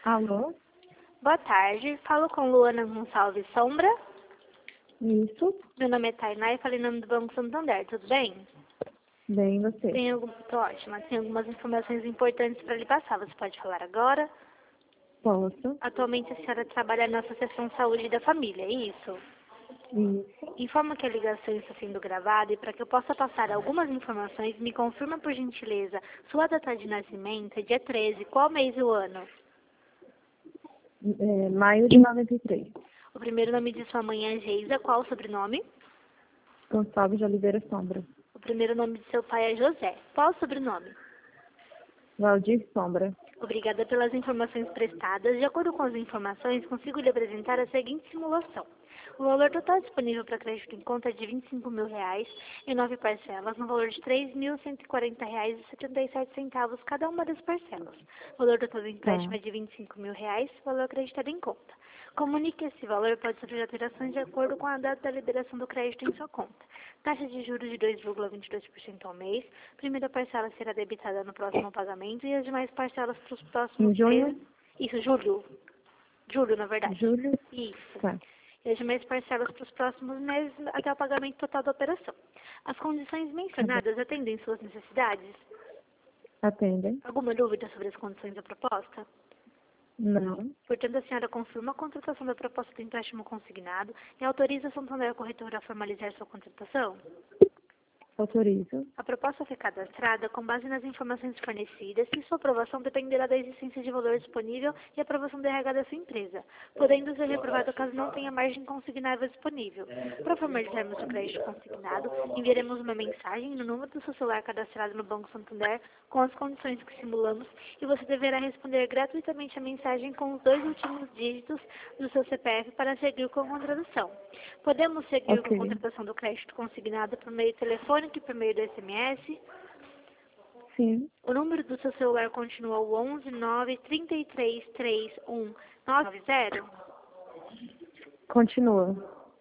Alô? Boa tarde, falo com Luana Gonçalves Sombra. Isso? Meu nome é Tainá e falei em nome do Banco Santander, tudo bem? Bem, você? Tô ótima, tem algumas informações importantes para lhe passar, você pode falar agora? Posso? Atualmente a senhora trabalha na Associação Saúde da Família, é isso? Isso. Informa que a ligação está sendo gravada e para que eu possa passar algumas informações, me confirma por gentileza, sua data de nascimento é dia 13, qual mês e o ano? Maio de 93. O primeiro nome de sua mãe é Geisa, qual o sobrenome? Gonçalves de Oliveira Sombra. O primeiro nome de seu pai é José, qual o sobrenome? Valdir Sombra. Obrigada pelas informações prestadas. De acordo com as informações, consigo lhe apresentar a seguinte simulação. O valor total disponível para crédito em conta é de R$ 25.000 em 9 parcelas, no valor de R$ 3.140,77 cada uma das parcelas. O valor total do empréstimo é de R$ 25.000, valor acreditado em conta. Comunique que esse valor pode sofrer alterações de acordo com a data da liberação do crédito em sua conta. Taxa de juros de 2,22% ao mês. Primeira parcela será debitada no próximo pagamento e as demais parcelas para os próximos Em junho? meses. Isso, julho. Julho, na verdade. Julho? Isso. Tá. E as demais parcelas para os próximos meses até o pagamento total da operação. As condições Tá bom. mencionadas atendem suas necessidades? Atendem? Alguma dúvida sobre as condições da proposta? Não. Portanto, a senhora confirma a contratação da proposta do empréstimo consignado e autoriza a Santander Corretora a formalizar sua contratação? Autorizo. A proposta foi cadastrada com base nas informações fornecidas e sua aprovação dependerá da existência de valor disponível e aprovação do RH da sua empresa, podendo ser reprovada caso não tenha margem consignável disponível. Para formalizarmos o crédito consignado, enviaremos uma mensagem no número do seu celular cadastrado no Banco Santander com as condições que simulamos e você deverá responder gratuitamente a mensagem com os 2 últimos dígitos do seu CPF para seguir com a contratação. Podemos seguir com a Ok. contratação do crédito consignado por meio telefônico e por meio do SMS. Sim. O número do seu celular continua o 11 9 33 31 990. Continua.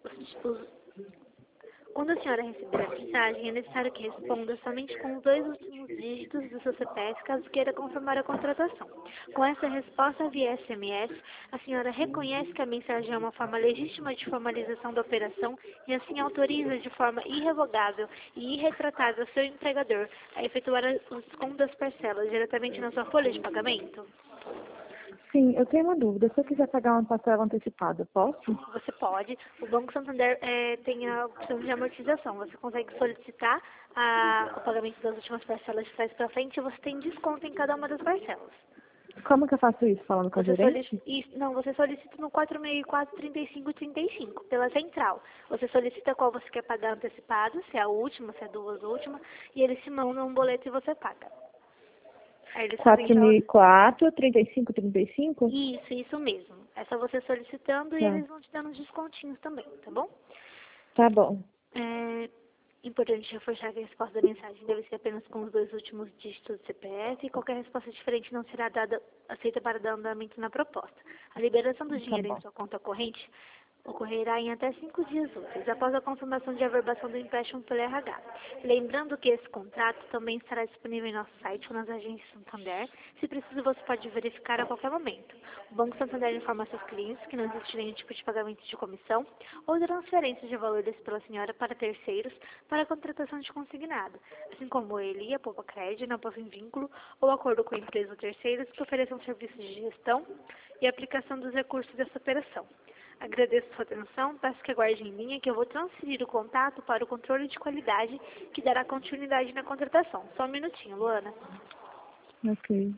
Quando a senhora receber a mensagem, é necessário que responda somente com os 2 últimos dígitos do seu CPF, caso queira confirmar a contratação. Com essa resposta via SMS, a senhora reconhece que a mensagem é uma forma legítima de formalização da operação e assim autoriza de forma irrevogável e irretratável seu empregador a efetuar o desconto das parcelas diretamente na sua folha de pagamento? Sim, eu tenho uma dúvida. Se eu quiser pagar uma parcela antecipada, posso? Você pode. O Banco Santander tem a opção de amortização. Você consegue solicitar o pagamento das últimas parcelas de trás para frente e você tem desconto em cada uma das parcelas. Como que eu faço isso? Falando com a gerente? Você solicita no 464-3535, pela central. Você solicita qual você quer pagar antecipado, se é a última, se é duas últimas, e eles te mandam um boleto e você paga. Aí eles fazem 4004, 3535? Isso mesmo. É só você solicitando e Tá. eles vão te dando uns descontinhos também, tá bom? Tá bom. É importante reforçar que a resposta da mensagem deve ser apenas com os 2 últimos dígitos do CPF e qualquer resposta diferente não será aceita para dar andamento na proposta. A liberação do dinheiro em bom. sua conta corrente ocorrerá em até 5 dias úteis, após a confirmação de averbação do empréstimo pelo RH. Lembrando que esse contrato também estará disponível em nosso site ou nas agências Santander. Se preciso, você pode verificar a qualquer momento. O Banco Santander informa seus clientes que não existe nenhum tipo de pagamento de comissão ou de transferência de valores pela senhora para terceiros para a contratação de consignado, assim como ele, a Poupa Crédito, não possui vínculo ou acordo com a empresa ou terceiros que ofereçam serviços de gestão e aplicação dos recursos dessa operação. Agradeço sua atenção, peço que aguarde em linha que eu vou transferir o contato para o controle de qualidade que dará continuidade na contratação. Só um minutinho, Luana. Ok.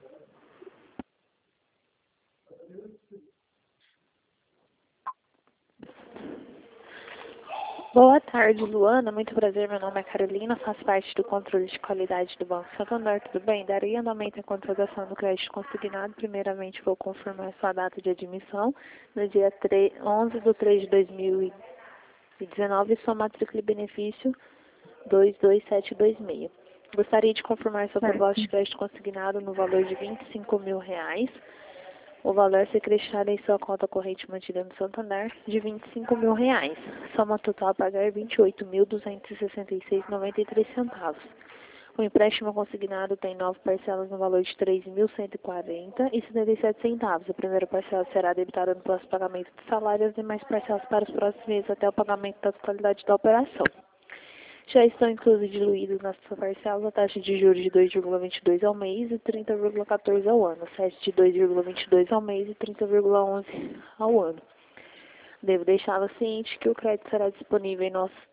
Boa tarde, Luana. Muito prazer. Meu nome é Carolina. Faço parte do controle de qualidade do Banco Santander. Tudo bem? Darei andamento à contratação do crédito consignado. Primeiramente, vou confirmar sua data de admissão no dia 11 de 3 de 2019 e sua matrícula e benefício 22726. Gostaria de confirmar sua proposta de crédito consignado no valor de R$ 25.000. O valor a ser creditado em sua conta corrente mantida no Santander de R$ 25.000. Soma total a pagar R$ 28.266,93. O empréstimo consignado tem 9 parcelas no valor de R$ 3.140,77. A primeira parcela será debitada no próximo pagamento do salário e as demais parcelas para os próximos meses até o pagamento da totalidade da operação. Já estão inclusos e diluídos nas parcelas a taxa de juros de 2,22 ao mês e 30,14 ao ano, sete de 2,22 ao mês e 30,11 ao ano. Devo deixá-la ciente que o crédito será disponível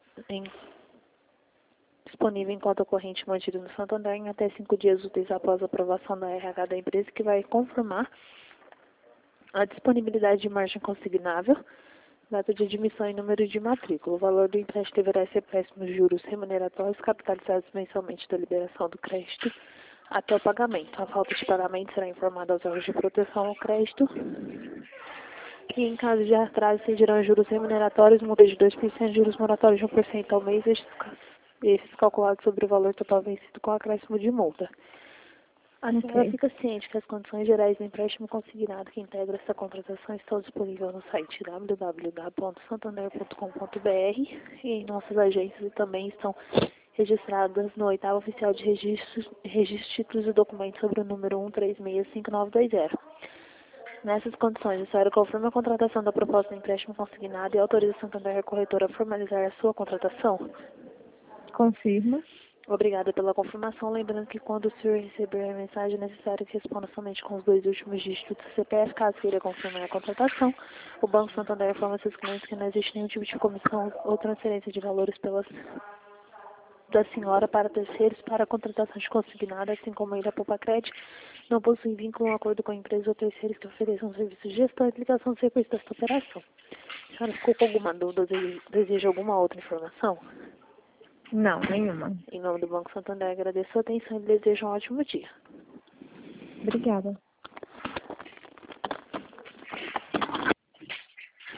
em conta corrente mantida no Santander em até 5 dias úteis após a aprovação da RH da empresa, que vai confirmar a disponibilidade de margem consignável, data de admissão e número de matrícula. O valor do empréstimo deverá ser préstimo nos juros remuneratórios capitalizados mensalmente da liberação do crédito até o pagamento. A falta de pagamento será informada aos órgãos de proteção ao crédito e, em caso de atraso, incidirão juros remuneratórios, multa de 2%, juros moratórios de 1% ao mês, esses calculados sobre o valor total vencido com acréscimo de multa. A senhora fica ciente que as condições gerais do empréstimo consignado que integra essa contratação estão disponíveis no site www.santander.com.br e em nossas agências também estão registradas no 8º Oficial de Registros, Títulos e Documentos sobre o número 1365920. Nessas condições, a senhora confirma a contratação da proposta de empréstimo consignado e autoriza a Santander Corretora a formalizar a sua contratação? Confirma. Obrigada pela confirmação. Lembrando que quando o senhor receber a mensagem, é necessário que responda somente com os 2 últimos dígitos do CPF, caso queira confirmar a contratação. O Banco Santander informa seus clientes que não existe nenhum tipo de comissão ou transferência de valores da senhora para terceiros para a contratação de consignado, assim como ele, a Poupa-Crédito, não possui vínculo ou acordo com a empresa ou terceiros que ofereçam serviços de gestão e aplicação de serviços desta operação. A senhora ficou com alguma dúvida ou deseja alguma outra informação? Não, nenhuma. Em nome do Banco Santander, agradeço a atenção e desejo um ótimo dia. Obrigada.